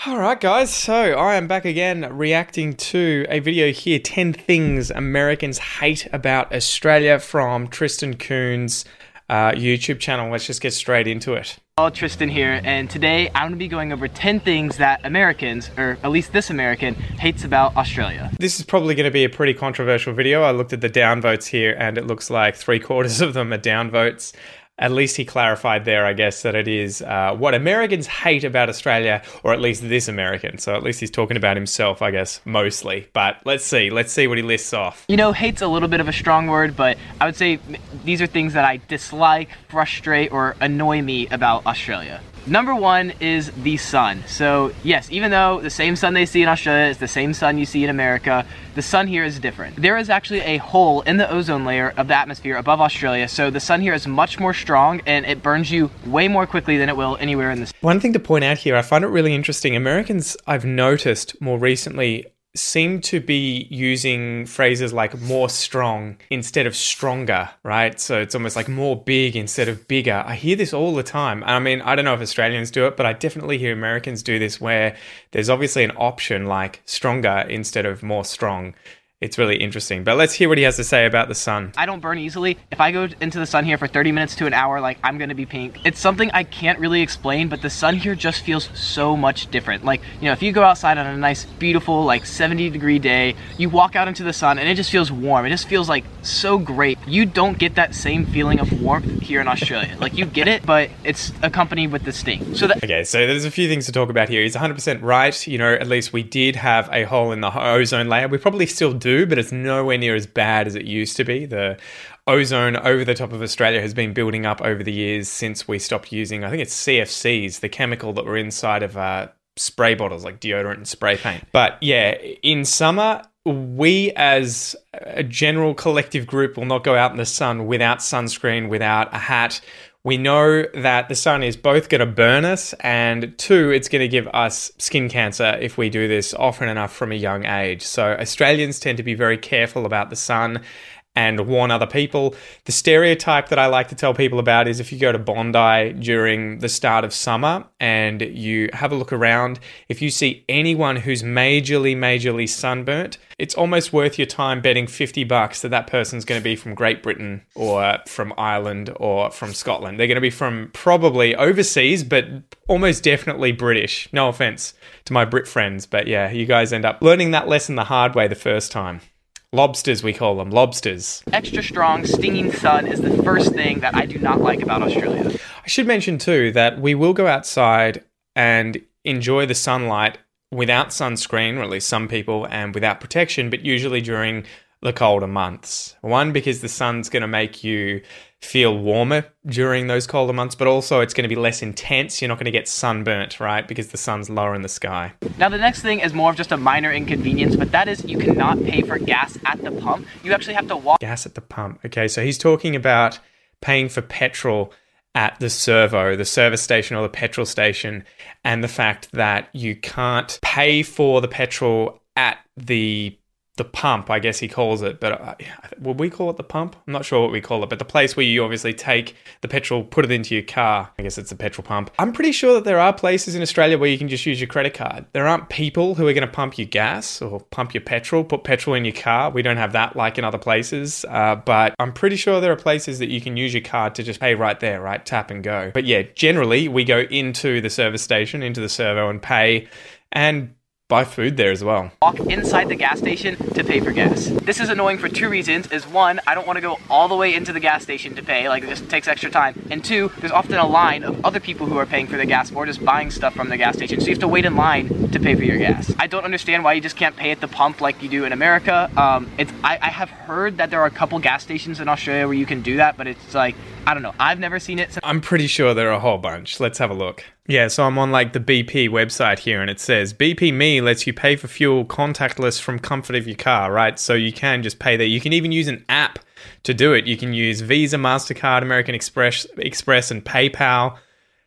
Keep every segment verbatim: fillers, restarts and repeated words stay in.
Alright guys, so I am back again reacting to a video here, ten things Americans hate about Australia from Tristan Kuhn's uh, YouTube channel. Let's just get straight into it. Hello, Tristan here, and today I'm going to be going over ten things that Americans, or at least this American, hates about Australia. This is probably going to be a pretty controversial video. I looked at the downvotes here and it looks like three quarters of them are downvotes. At least he clarified there, I guess, that it is uh, what Americans hate about Australia, or at least this American. So at least he's talking about himself, I guess, mostly. But let's see. Let's see what he lists off. You know, hate's a little bit of a strong word, but I would say these are things that I dislike, frustrate, or annoy me about Australia. Number one is the sun. So yes, even though the same sun they see in Australia is the same sun you see in America, the sun here is different. There is actually a hole in the ozone layer of the atmosphere above Australia, so the sun here is much more strong and it burns you way more quickly than it will anywhere in the... One thing to point out here, I find it really interesting. Americans, I've noticed more recently, seem to be using phrases like more strong instead of stronger, right? So it's almost like more big instead of bigger. I hear this all the time. I mean, I don't know if Australians do it, but I definitely hear Americans do this where there's obviously an option like stronger instead of more strong. It's really interesting. But let's hear what he has to say about the sun. I don't burn easily. If I go into the sun here for thirty minutes to an hour, like, I'm gonna be pink. It's something I can't really explain, but the sun here just feels so much different. Like, you know, if you go outside on a nice, beautiful, like seventy degree day, you walk out into the sun and it just feels warm. It just feels like so great. You don't get that same feeling of warmth here in Australia. Like, you get it, but it's accompanied with the sting. So that Okay, so there's a few things to talk about here. He's one hundred percent right. You know, at least we did have a hole in the ozone layer. We probably still do. Do, but it's nowhere near as bad as it used to be. The ozone over the top of Australia has been building up over the years since we stopped using, I think it's C F Cs, the chemical that were inside of uh, spray bottles like deodorant and spray paint. But yeah, in summer, we as a general collective group will not go out in the sun without sunscreen, without a hat. We know that the sun is both going to burn us, and two, it's going to give us skin cancer if we do this often enough from a young age. So Australians tend to be very careful about the sun and warn other people. The stereotype that I like to tell people about is if you go to Bondi during the start of summer and you have a look around, if you see anyone who's majorly, majorly sunburnt, it's almost worth your time betting fifty bucks that that person's going to be from Great Britain or from Ireland or from Scotland. They're going to be from probably overseas, but almost definitely British. No offense to my Brit friends, but yeah, you guys end up learning that lesson the hard way the first time. Lobsters, we call them. Lobsters. extra strong, stinging sun is the first thing that I do not like about Australia. I should mention too that we will go outside and enjoy the sunlight without sunscreen, or at least some people, and without protection, but usually during the colder months. One, because the sun's going to make you feel warmer during those colder months, but also it's going to be less intense. You're not going to get sunburnt, right? Because the sun's lower in the sky. Now, the next thing is more of just a minor inconvenience, but that is you cannot pay for gas at the pump. You actually have to walk. Gas at the pump. Okay, so he's talking about paying for petrol at the servo, the service station or the petrol station, and the fact that you can't pay for the petrol at the the pump, I guess he calls it, but uh, would we call it the pump? I'm not sure what we call it, but the place where you obviously take the petrol, put it into your car. I guess it's the petrol pump. I'm pretty sure that there are places in Australia where you can just use your credit card. There aren't people who are going to pump your gas or pump your petrol, put petrol in your car. We don't have that like in other places, uh, but I'm pretty sure there are places that you can use your card to just pay right there, right? Tap and go. But yeah, generally we go into the service station, into the servo and pay, and buy food there as well. Walk inside the gas station to pay for gas. This is annoying for two reasons. Is one, I don't want to go all the way into the gas station to pay, like it just takes extra time. And two, there's often a line of other people who are paying for the gas or just buying stuff from the gas station. So you have to wait in line to pay for your gas. I don't understand why you just can't pay at the pump like you do in America. Um, it's I, I have heard that there are a couple gas stations in Australia where you can do that, but it's like, I don't know. I've never seen it. I'm pretty sure there are a whole bunch. Let's have a look. Yeah, so I'm on like the B P website here and it says B P Me lets you pay for fuel contactless from comfort of your car, right? So you can just pay there. You can even use an app to do it. You can use Visa, MasterCard, American Express, Express and PayPal.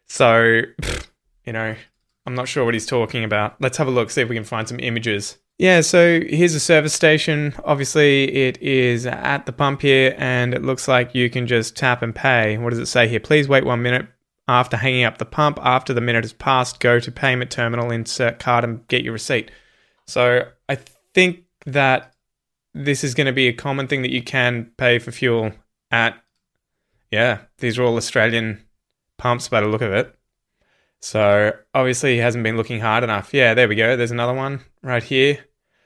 So, you know, I'm not sure what he's talking about. Let's have a look, see if we can find some images. Yeah, so here's a service station. Obviously, it is at the pump here, and it looks like you can just tap and pay. What does it say here? Please wait one minute after hanging up the pump. After the minute has passed, go to payment terminal, insert card, and get your receipt. So I think that this is going to be a common thing that you can pay for fuel at. Yeah, these are all Australian pumps by the look of it. So obviously he hasn't been looking hard enough. Yeah, there we go. There's another one right here.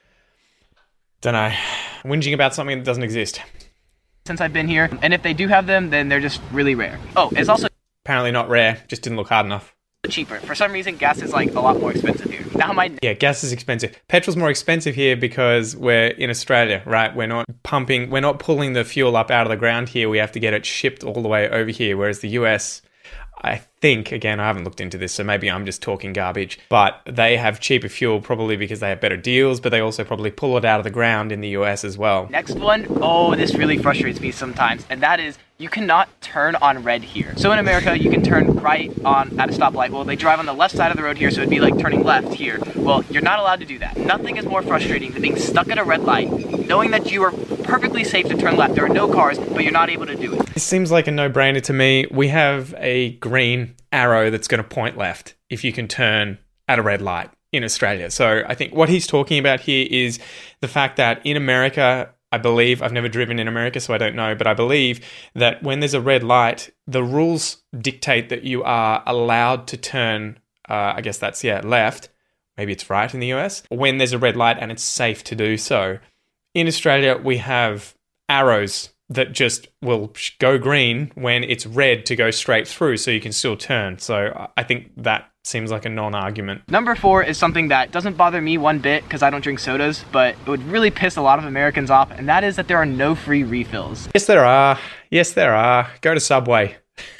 Don't know. Whinging about something that doesn't exist. Since I've been here, and if they do have them, then they're just really rare. Oh, it's also apparently not rare, just didn't look hard enough. Cheaper. For some reason, gas is like a lot more expensive here. Now my Yeah, gas is expensive. Petrol's more expensive here because we're in Australia, right? We're not pumping, we're not pulling the fuel up out of the ground here. We have to get it shipped all the way over here, whereas the U S, I think, again, I haven't looked into this, so maybe I'm just talking garbage, but they have cheaper fuel probably because they have better deals, but they also probably pull it out of the ground in the U S as well. Next one, oh, this really frustrates me sometimes, and that is you cannot turn on red here. So in America, you can turn right on at a stoplight. Well, they drive on the left side of the road here, so it'd be like turning left here. Well, you're not allowed to do that. Nothing is more frustrating than being stuck at a red light, knowing that you are perfectly safe to turn left. There are no cars, but you're not able to do it. This seems like a no-brainer to me. We have a green arrow that's going to point left if you can turn at a red light in Australia. So I think what he's talking about here is the fact that in America, I believe, I've never driven in America, so I don't know, but I believe that when there's a red light, the rules dictate that you are allowed to turn, uh, I guess that's, yeah, left. Maybe it's right in the U S, when there's a red light and it's safe to do so. In Australia, we have arrows that just will go green when it's red to go straight through, so you can still turn. So I think that seems like a non-argument. Number four is something that doesn't bother me one bit because I don't drink sodas, but it would really piss a lot of Americans off, and that is that there are no free refills. Yes, there are. Yes, there are. Go to Subway.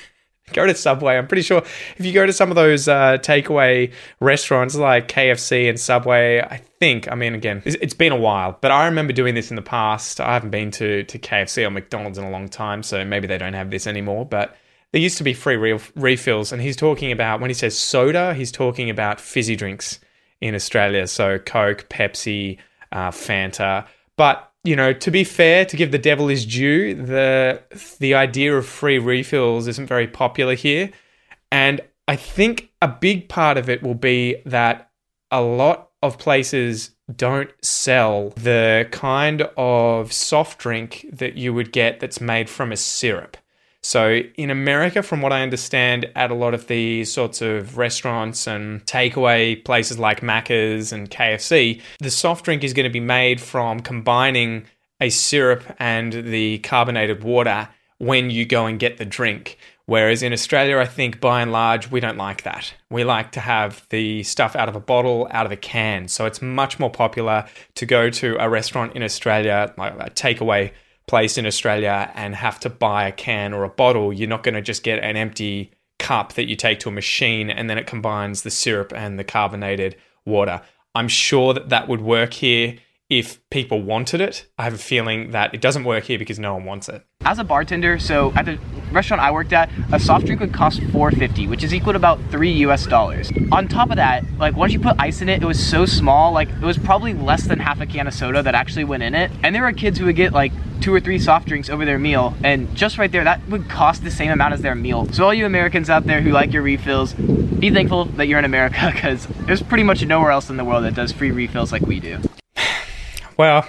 Go to Subway. I'm pretty sure if you go to some of those uh, takeaway restaurants like K F C and Subway, I think, I mean, again, it's, it's been a while, but I remember doing this in the past. I haven't been to, to K F C or McDonald's in a long time, so maybe they don't have this anymore, but there used to be free re- refills, and he's talking about, when he says soda, he's talking about fizzy drinks in Australia, so Coke, Pepsi, uh, Fanta, but you know, to be fair, to give the devil his due, the the idea of free refills isn't very popular here. And I think a big part of it will be that a lot of places don't sell the kind of soft drink that you would get that's made from a syrup. So in America, from what I understand, at a lot of these sorts of restaurants and takeaway places like Macca's and K F C, the soft drink is going to be made from combining a syrup and the carbonated water when you go and get the drink. Whereas in Australia, I think by and large, we don't like that. We like to have the stuff out of a bottle, out of a can. So it's much more popular to go to a restaurant in Australia, like a takeaway place in Australia, and have to buy a can or a bottle. You're not going to just get an empty cup that you take to a machine and then it combines the syrup and the carbonated water. I'm sure that that would work here if people wanted it. I have a feeling that it doesn't work here because no one wants it. As a bartender, so at the restaurant I worked at, a soft drink would cost four fifty, which is equal to about three U S dollars. On top of that, like once you put ice in it, it was so small, like it was probably less than half a can of soda that actually went in it. And there were kids who would get like two or three soft drinks over their meal, and just right there, that would cost the same amount as their meal. So all you Americans out there who like your refills, be thankful that you're in America, because there's pretty much nowhere else in the world that does free refills like we do. Well,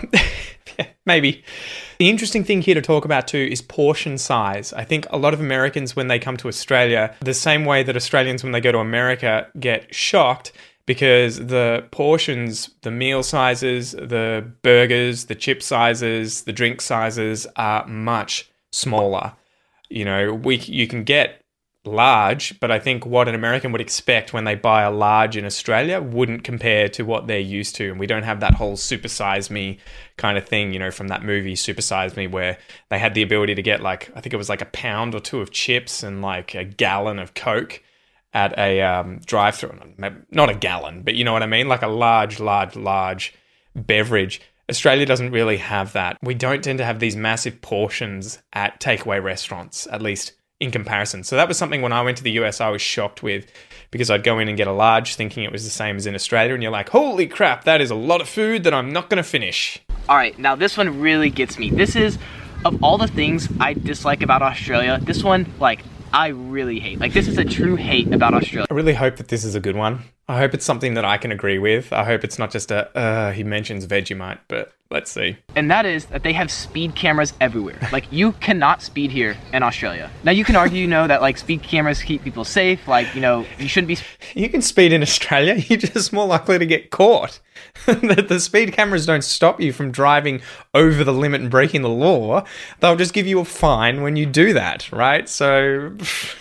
maybe. The interesting thing here to talk about too is portion size. I think a lot of Americans, when they come to Australia, the same way that Australians, when they go to America, get shocked because the portions, the meal sizes, the burgers, the chip sizes, the drink sizes are much smaller. You know, we you can get large, but I think what an American would expect when they buy a large in Australia wouldn't compare to what they're used to. And we don't have that whole Super Size Me kind of thing, you know, from that movie Super Size Me, where they had the ability to get like, I think it was like a pound or two of chips and like a gallon of Coke at a um, drive-thru. Not a gallon, but you know what I mean? Like a large, large, large beverage. Australia doesn't really have that. We don't tend to have these massive portions at takeaway restaurants, at least in comparison. So that was something when I went to the U S I was shocked with, because I'd go in and get a large thinking it was the same as in Australia, and you're like, holy crap, that is a lot of food that I'm not going to finish. All right, now this one really gets me. This is, of all the things I dislike about Australia, this one, like, I really hate. Like, this is a true hate about Australia. I really hope that this is a good one. I hope it's something that I can agree with. I hope it's not just a, uh, he mentions Vegemite, but let's see. And that is that they have speed cameras everywhere. Like, you cannot speed here in Australia. Now, you can argue, you know, that, like, speed cameras keep people safe. Like, you know, you shouldn't be... You can speed in Australia. You're just more likely to get caught. the, the speed cameras don't stop you from driving over the limit and breaking the law. They'll just give you a fine when you do that, right? So...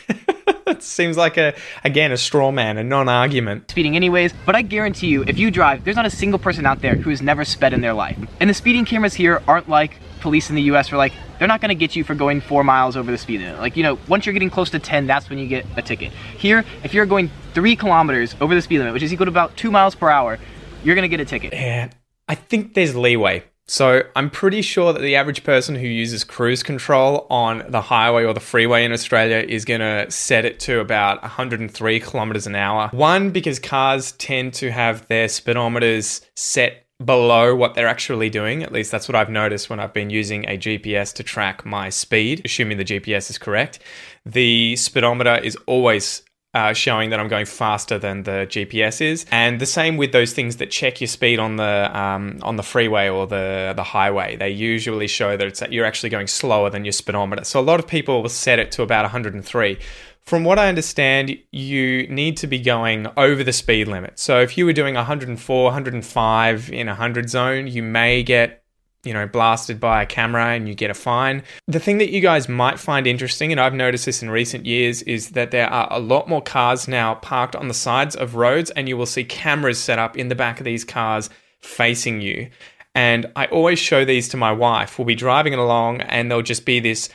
It seems like, a again, a straw man, a non-argument. Speeding anyways, but I guarantee you, if you drive, there's not a single person out there who has never sped in their life. And the speeding cameras here aren't like police in the U S where, like, they're not gonna get you for going four miles over the speed limit. Like, you know, once you're getting close to ten, that's when you get a ticket. Here, if you're going three kilometers over the speed limit, which is equal to about two miles per hour, you're gonna get a ticket. Yeah, I think there's leeway. So I'm pretty sure that the average person who uses cruise control on the highway or the freeway in Australia is going to set it to about one hundred three kilometers an hour. One, because cars tend to have their speedometers set below what they're actually doing. At least that's what I've noticed when I've been using a G P S to track my speed, assuming the G P S is correct. The speedometer is always Uh, showing that I'm going faster than the G P S is, and the same with those things that check your speed on the um, on the freeway or the the highway. They usually show that it's that you're actually going slower than your speedometer. So a lot of people will set it to about one hundred three. From what I understand, you need to be going over the speed limit. So if you were doing one hundred four, one hundred five in a one hundred zone, you may get, you know, blasted by a camera and you get a fine. The thing that you guys might find interesting, and I've noticed this in recent years, is that there are a lot more cars now parked on the sides of roads, and you will see cameras set up in the back of these cars facing you. And I always show these to my wife. We'll be driving along and there'll just be this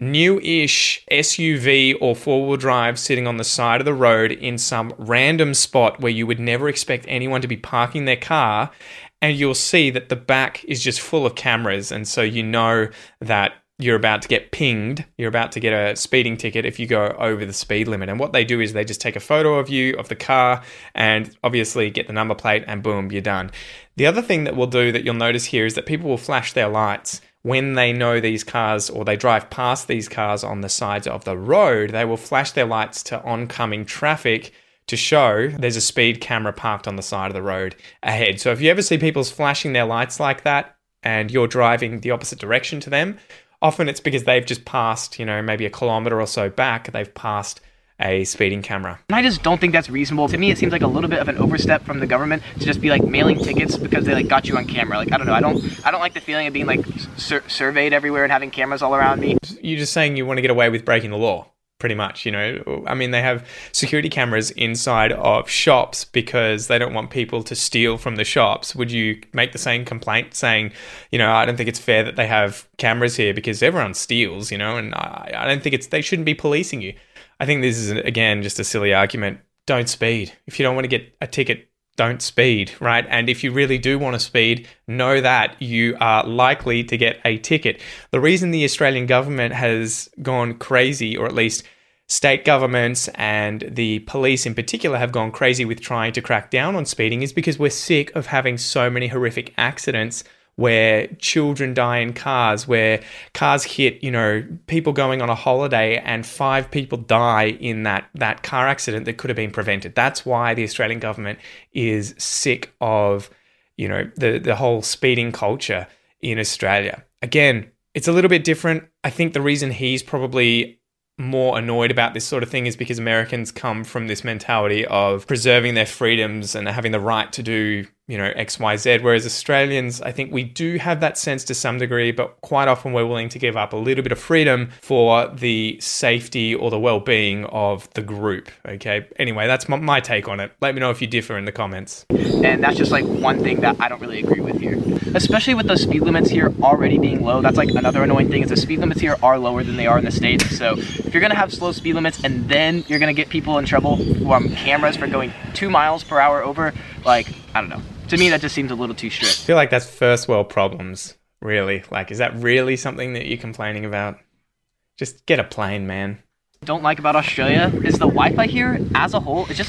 new-ish S U V or four-wheel drive sitting on the side of the road in some random spot where you would never expect anyone to be parking their car. And you'll see that the back is just full of cameras. And so you know that you're about to get pinged. You're about to get a speeding ticket if you go over the speed limit. And what they do is they just take a photo of you, of the car, and obviously get the number plate, and boom, you're done. The other thing that we'll do that you'll notice here is that people will flash their lights when they know these cars, or they drive past these cars on the sides of the road. They will flash their lights to oncoming traffic to show there's a speed camera parked on the side of the road ahead. So if you ever see people flashing their lights like that and you're driving the opposite direction to them, often it's because they've just passed, you know, maybe a kilometer or so back, they've passed a speeding camera. And I just don't think that's reasonable. To me, it seems like a little bit of an overstep from the government to just be like mailing tickets because they like got you on camera. Like, I don't know. I don't I don't like the feeling of being like sur- surveyed everywhere and having cameras all around me. You're just saying you want to get away with breaking the law. Pretty much, you know, I mean, they have security cameras inside of shops because they don't want people to steal from the shops. Would you make the same complaint saying, you know, I don't think it's fair that they have cameras here because everyone steals, you know, and I, I don't think it's, they shouldn't be policing you. I think this is, again, just a silly argument. Don't speed. If you don't want to get a ticket, don't speed, right? And if you really do want to speed, know that you are likely to get a ticket. The reason the Australian government has gone crazy, or at least state governments and the police in particular have gone crazy with trying to crack down on speeding, is because we're sick of having so many horrific accidents where children die in cars, where cars hit, you know, people going on a holiday and five people die in that, that car accident that could have been prevented. That's why the Australian government is sick of, you know, the, the whole speeding culture in Australia. Again, it's a little bit different. I think the reason he's probably more annoyed about this sort of thing is because Americans come from this mentality of preserving their freedoms and having the right to do, you know, X, Y, Z, whereas Australians, I think we do have that sense to some degree, but quite often we're willing to give up a little bit of freedom for the safety or the well-being of the group, okay? Anyway, that's my, my take on it. Let me know if you differ in the comments. And that's just like one thing that I don't really agree with here. Especially with the speed limits here already being low. That's like another annoying thing is the speed limits here are lower than they are in the States. So if you're gonna have slow speed limits and then you're gonna get people in trouble from cameras for going two miles per hour over, like, I don't know. To me, that just seems a little too strict. I feel like that's first world problems, really. Like, is that really something that you're complaining about? Just get a plane, man. Don't like about Australia is the Wi-Fi here as a whole is just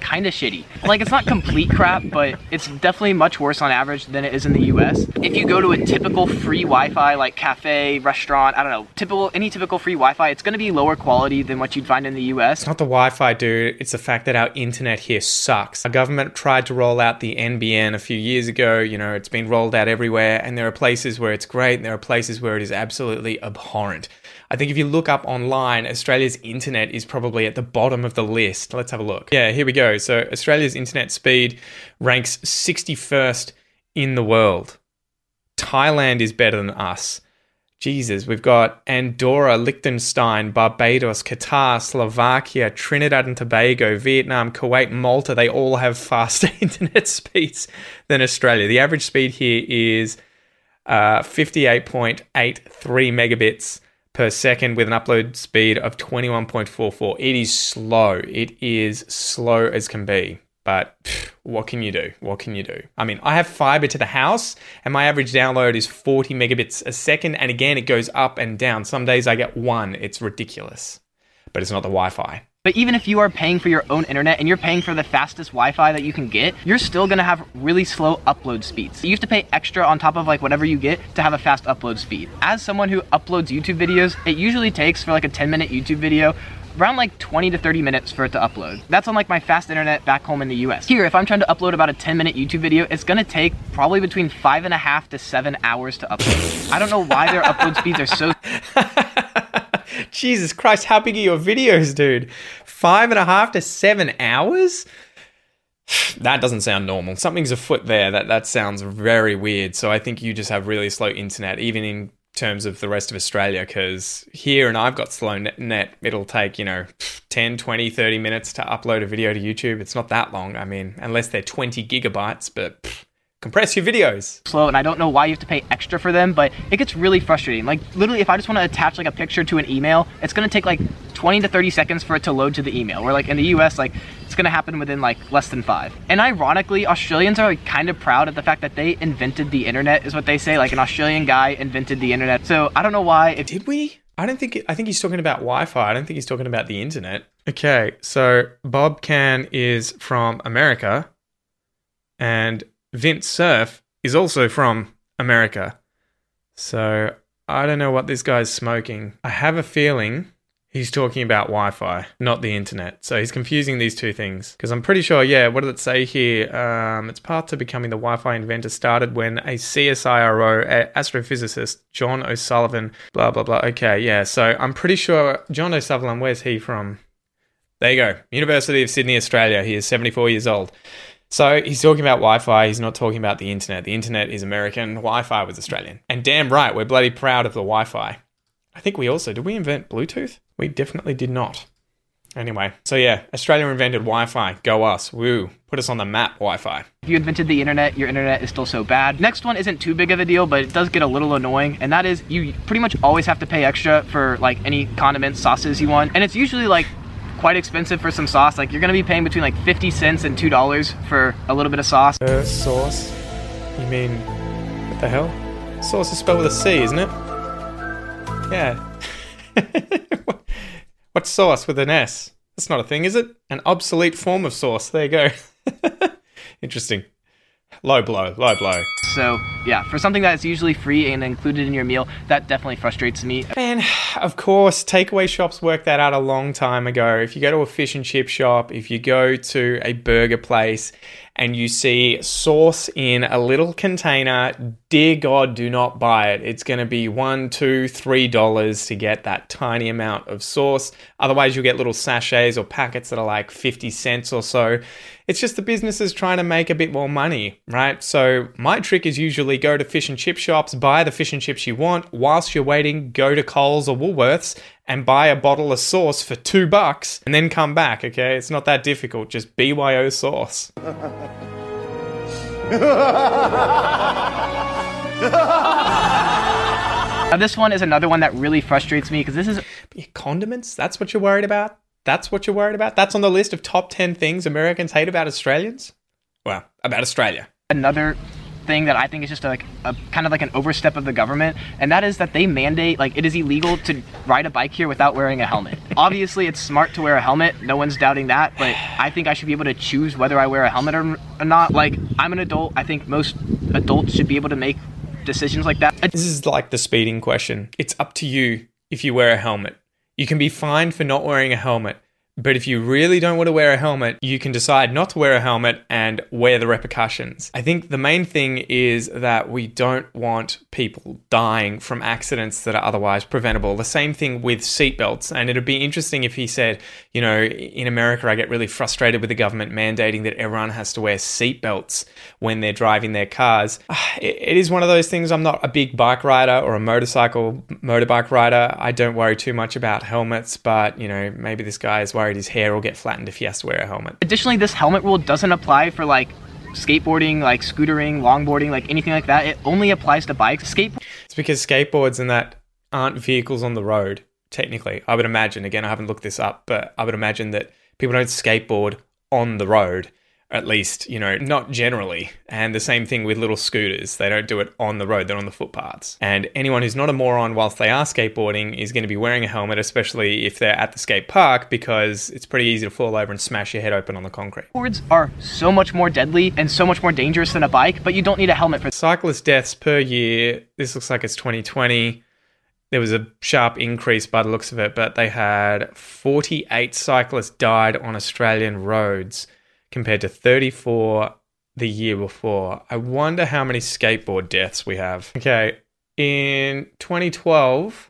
kind of shitty. Like, it's not complete crap, but it's definitely much worse on average than it is in the U S. If you go to a typical free Wi-Fi, like cafe, restaurant, I don't know, typical any typical free Wi-Fi, it's going to be lower quality than what you'd find in the U S. It's not the Wi-Fi, dude. It's the fact that our internet here sucks. Our government tried to roll out the N B N a few years ago. You know, it's been rolled out everywhere, and there are places where it's great, and there are places where it is absolutely abhorrent. I think if you look up online, Australia's internet is probably at the bottom of the list. Let's have a look. Yeah, here we go. So Australia's internet speed ranks sixty-first in the world. Thailand is better than us. Jesus, we've got Andorra, Liechtenstein, Barbados, Qatar, Slovakia, Trinidad and Tobago, Vietnam, Kuwait, Malta. They all have faster internet speeds than Australia. The average speed here is uh, fifty-eight point eight three megabits per second with an upload speed of twenty-one point four four. It is slow. It is slow as can be. But pff, what can you do? What can you do? I mean, I have fiber to the house and my average download is forty megabits a second. And again, it goes up and down. Some days I get one. It's ridiculous. But it's not the Wi-Fi. But even if you are paying for your own internet and you're paying for the fastest Wi-Fi that you can get, you're still gonna have really slow upload speeds. You have to pay extra on top of like whatever you get to have a fast upload speed. As someone who uploads YouTube videos, it usually takes for like a ten minute YouTube video around like twenty to thirty minutes for it to upload. That's on like my fast internet back home in the U S. Here, if I'm trying to upload about a ten minute YouTube video, it's gonna take probably between five and a half to seven hours to upload. I don't know why their upload speeds are so... Jesus Christ, how big are your videos, dude? Five and a half to seven hours? That doesn't sound normal. Something's afoot there. That that sounds very weird. So I think you just have really slow internet, even in terms of the rest of Australia, because here, and I've got slow net, it'll take, you know, ten, twenty, thirty minutes to upload a video to YouTube. It's not that long. I mean, unless they're twenty gigabytes, but... Pff, compress your videos. Slow, and I don't know why you have to pay extra for them, but it gets really frustrating. Like, literally, if I just want to attach like a picture to an email, it's going to take like twenty to thirty seconds for it to load to the email. Where like in the U S, like it's going to happen within like less than five. And ironically, Australians are like kind of proud of the fact that they invented the internet, is what they say. Like an Australian guy invented the internet. So I don't know why. If- Did we? I don't think, it, I think he's talking about Wi-Fi. I don't think he's talking about the internet. Okay, so Bob Can is from America, and Vince Cerf is also from America. So I don't know what this guy's smoking. I have a feeling he's talking about Wi-Fi, not the internet. So he's confusing these two things. Because I'm pretty sure, yeah, what did it say here? Um, it's path to becoming the Wi-Fi inventor started when a C S I R O, a astrophysicist, John O'Sullivan, blah, blah, blah. Okay, yeah. So I'm pretty sure John O'Sullivan, where's he from? There you go. University of Sydney, Australia. He is seventy-four years old. So he's talking about Wi-Fi, he's not talking about the internet. The internet is American, Wi-Fi was Australian. And damn right, we're bloody proud of the Wi-Fi. I think we also, did we invent Bluetooth? We definitely did not. Anyway, so yeah, Australia invented Wi-Fi. Go us. Woo. Put us on the map, Wi-Fi. If you invented the internet, your internet is still so bad. Next one isn't too big of a deal, but it does get a little annoying. And that is, you pretty much always have to pay extra for like any condiments, sauces you want. And it's usually like quite expensive for some sauce. Like you're gonna be paying between like fifty cents and two dollars for a little bit of sauce. Uh, sauce? You mean, what the hell? Sauce is spelled with a C, isn't it? Yeah. What's sauce with an S? That's not a thing, is it? An obsolete form of sauce. There you go. Interesting. Low blow, low blow. So yeah, for something that's usually free and included in your meal, that definitely frustrates me. Man, of course, takeaway shops worked that out a long time ago. If you go to a fish and chip shop, if you go to a burger place and you see sauce in a little container, dear God, do not buy it. It's going to be one, two, three dollars to get that tiny amount of sauce. Otherwise, you'll get little sachets or packets that are like fifty cents or so. It's just the businesses trying to make a bit more money, right? So my trick is usually go to fish and chip shops, buy the fish and chips you want. Whilst you're waiting, go to Coles or Woolworths and buy a bottle of sauce for two bucks and then come back, okay? It's not that difficult. Just B Y O sauce. Now this one is another one that really frustrates me because this is... Condiments? That's what you're worried about? That's what you're worried about? That's on the list of top ten things Americans hate about Australians? Well, about Australia. Another thing that I think is just a, like a kind of like an overstep of the government, and that is that they mandate like it is illegal to ride a bike here without wearing a helmet. Obviously, it's smart to wear a helmet. No one's doubting that, but I think I should be able to choose whether I wear a helmet or, or not. Like, I'm an adult. I think most adults should be able to make decisions like that. This is like the speeding question. It's up to you if you wear a helmet. You can be fined for not wearing a helmet. But if you really don't want to wear a helmet, you can decide not to wear a helmet and wear the repercussions. I think the main thing is that we don't want people dying from accidents that are otherwise preventable. The same thing with seatbelts. And it'd be interesting if he said, you know, in America, I get really frustrated with the government mandating that everyone has to wear seatbelts when they're driving their cars. It is one of those things. I'm not a big bike rider or a motorcycle, motorbike rider. I don't worry too much about helmets, but, you know, maybe this guy is worried his hair will get flattened if he has to wear a helmet. Additionally, this helmet rule doesn't apply for like skateboarding, like scootering, longboarding, like anything like that. It only applies to bikes. Skate. It's because skateboards and that aren't vehicles on the road, technically. I would imagine, again, I haven't looked this up, but I would imagine that people don't skateboard on the road. At least, you know, not generally. And the same thing with little scooters. They don't do it on the road, they're on the footpaths. And anyone who's not a moron whilst they are skateboarding is going to be wearing a helmet, especially if they're at the skate park, because it's pretty easy to fall over and smash your head open on the concrete. Boards are so much more deadly and so much more dangerous than a bike, but you don't need a helmet for cyclist deaths per year. This looks like it's twenty twenty. There was a sharp increase by the looks of it, but they had forty-eight cyclists died on Australian roads, compared to thirty-four the year before. I wonder how many skateboard deaths we have. Okay, in twenty twelve,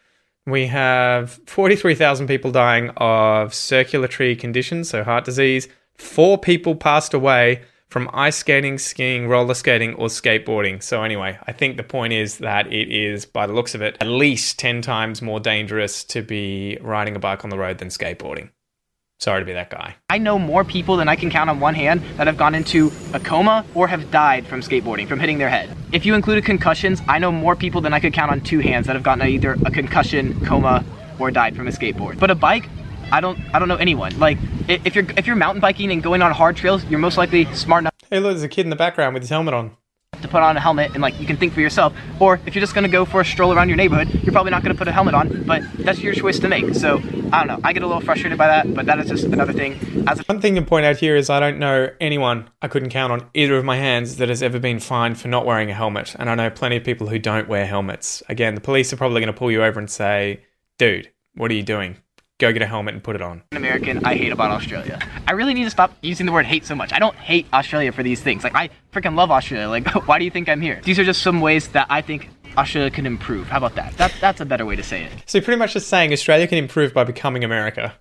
we have forty-three thousand people dying of circulatory conditions, so heart disease. Four people passed away from ice skating, skiing, roller skating, or skateboarding. So anyway, I think the point is that it is, by the looks of it, at least ten times more dangerous to be riding a bike on the road than skateboarding. Sorry to be that guy. I know more people than I can count on one hand that have gone into a coma or have died from skateboarding, from hitting their head. If you included concussions, I know more people than I could count on two hands that have gotten either a concussion, coma, or died from a skateboard. But a bike, I don't I don't know anyone. Like, if you're if you're mountain biking and going on hard trails, you're most likely smart enough. Hey, look, there's a kid in the background with his helmet on. To put on a helmet and like you can think for yourself. Or if you're just gonna go for a stroll around your neighborhood, you're probably not gonna put a helmet on, but that's your choice to make. So I don't know, I get a little frustrated by that, but that is just another thing. As a- One thing to point out here is I don't know anyone, I couldn't count on either of my hands, that has ever been fined for not wearing a helmet. And I know plenty of people who don't wear helmets. Again, the police are probably gonna pull you over and say, dude, what are you doing? Go get a helmet and put it on. An American I hate about Australia. I really need to stop using the word hate so much. I don't hate Australia for these things. Like, I freaking love Australia. Like, why do you think I'm here? These are just some ways that I think Australia can improve. How about that? That that's a better way to say it. So you're pretty much just saying Australia can improve by becoming America.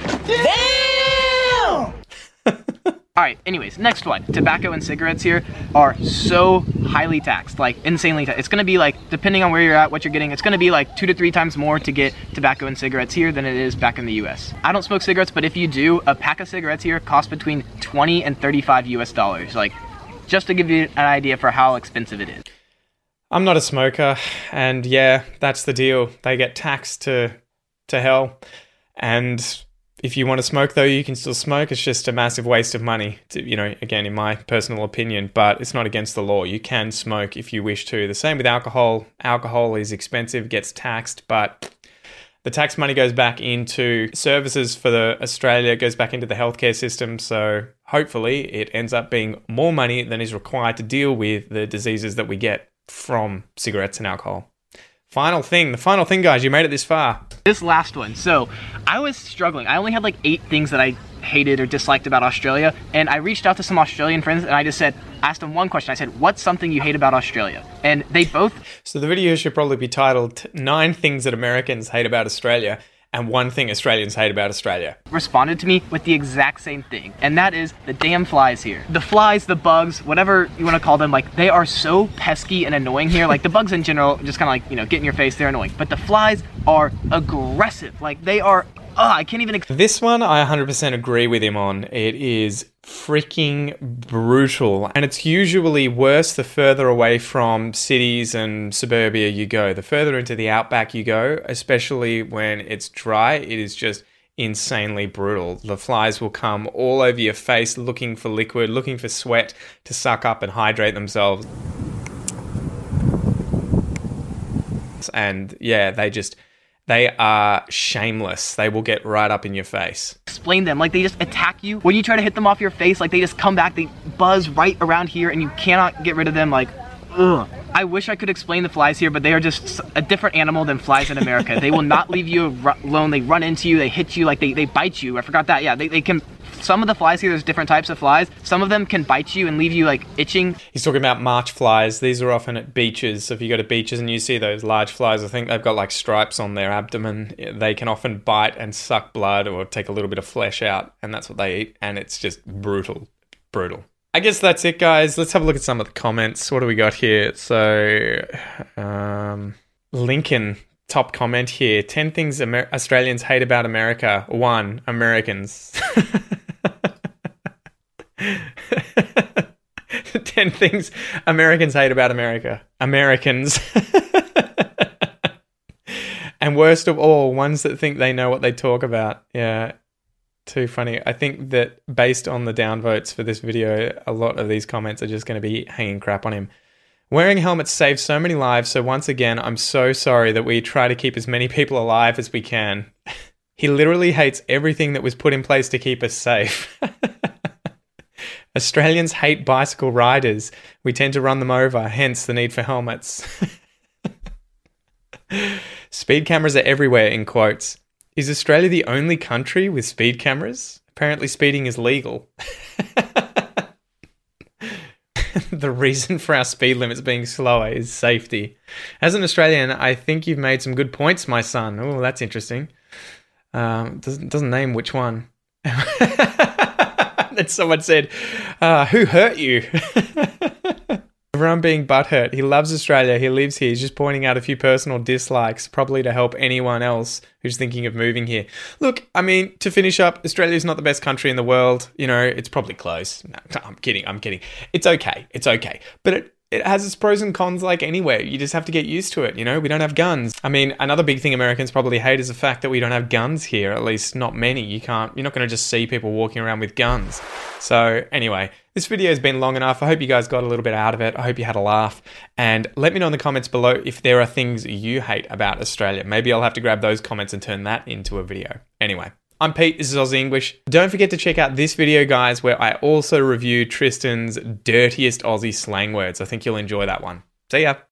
Damn! All right, anyways, next one. Tobacco and cigarettes here are so highly taxed, like insanely taxed. It's gonna be like, depending on where you're at, what you're getting, it's gonna be like two to three times more to get tobacco and cigarettes here than it is back in the U S. I don't smoke cigarettes, but if you do, a pack of cigarettes here costs between twenty and thirty-five U S dollars. Like, just to give you an idea for how expensive it is. I'm not a smoker, and yeah, that's the deal. They get taxed to to hell, and if you want to smoke, though, you can still smoke. It's just a massive waste of money, to, you know, again, in my personal opinion, but it's not against the law. You can smoke if you wish to. The same with alcohol. Alcohol is expensive, gets taxed, but the tax money goes back into services for the Australia, goes back into the healthcare system. So hopefully it ends up being more money than is required to deal with the diseases that we get from cigarettes and alcohol. Final thing, the final thing, guys, you made it this far. This last one. So I was struggling. I only had like eight things that I hated or disliked about Australia. And I reached out to some Australian friends and I just said, asked them one question. I said, what's something you hate about Australia? And they both... So the video should probably be titled Nine Things That Americans Hate About Australia and One Thing Australians Hate About Australia. Responded to me with the exact same thing. And that is the damn flies here. The flies, the bugs, whatever you want to call them, like they are so pesky and annoying here. Like the bugs in general, just kind of like, you know, get in your face, they're annoying. But the flies are aggressive. Like they are, oh, I can't even... Ex- this one I one hundred percent agree with him on. It is freaking brutal. And it's usually worse the further away from cities and suburbia you go. The further into the outback you go, especially when it's dry, it is just insanely brutal. The flies will come all over your face looking for liquid, looking for sweat to suck up and hydrate themselves. And yeah, they just, they are shameless. They will get right up in your face. Explain them, like they just attack you. When you try to hit them off your face, like they just come back, they buzz right around here and you cannot get rid of them, like, ugh. I wish I could explain the flies here, but they are just a different animal than flies in America. They will not leave you alone. They run into you, they hit you, like they, they bite you. I forgot that, yeah, they, they can, some of the flies here, there's different types of flies. Some of them can bite you and leave you like itching. He's talking about march flies. These are often at beaches. So if you go to beaches and you see those large flies, I think they've got like stripes on their abdomen. They can often bite and suck blood or take a little bit of flesh out, and that's what they eat. And it's just brutal, brutal. I guess that's it, guys. Let's have a look at some of the comments. What do we got here? So, um, Lincoln, top comment here. ten things Amer- Australians hate about America. One, Americans. ten things Americans hate about America. Americans. And worst of all, ones that think they know what they talk about. Yeah. Too funny. I think that based on the downvotes for this video, a lot of these comments are just going to be hanging crap on him. Wearing helmets saves so many lives, so once again, I'm so sorry that we try to keep as many people alive as we can. He literally hates everything that was put in place to keep us safe. Australians hate bicycle riders. We tend to run them over, hence the need for helmets. Speed cameras are everywhere, in quotes. Is Australia the only country with speed cameras? Apparently speeding is legal. The reason for our speed limits being slower is safety. As an Australian, I think you've made some good points, my son. Oh, that's interesting. Um, doesn't, doesn't name which one. Then someone said, uh, who hurt you? Everyone being butthurt. He loves Australia. He lives here. He's just pointing out a few personal dislikes, probably to help anyone else who's thinking of moving here. Look, I mean, to finish up, Australia's not the best country in the world. You know, it's probably close. No, I'm kidding. I'm kidding. It's okay. It's okay. But it, it has its pros and cons like anywhere. You just have to get used to it. You know, we don't have guns. I mean, another big thing Americans probably hate is the fact that we don't have guns here, at least not many. You can't, you're not going to just see people walking around with guns. So anyway, this video has been long enough. I hope you guys got a little bit out of it. I hope you had a laugh. And let me know in the comments below if there are things you hate about Australia. Maybe I'll have to grab those comments and turn that into a video. Anyway, I'm Pete. This is Aussie English. Don't forget to check out this video, guys, where I also review Tristan's dirtiest Aussie slang words. I think you'll enjoy that one. See ya.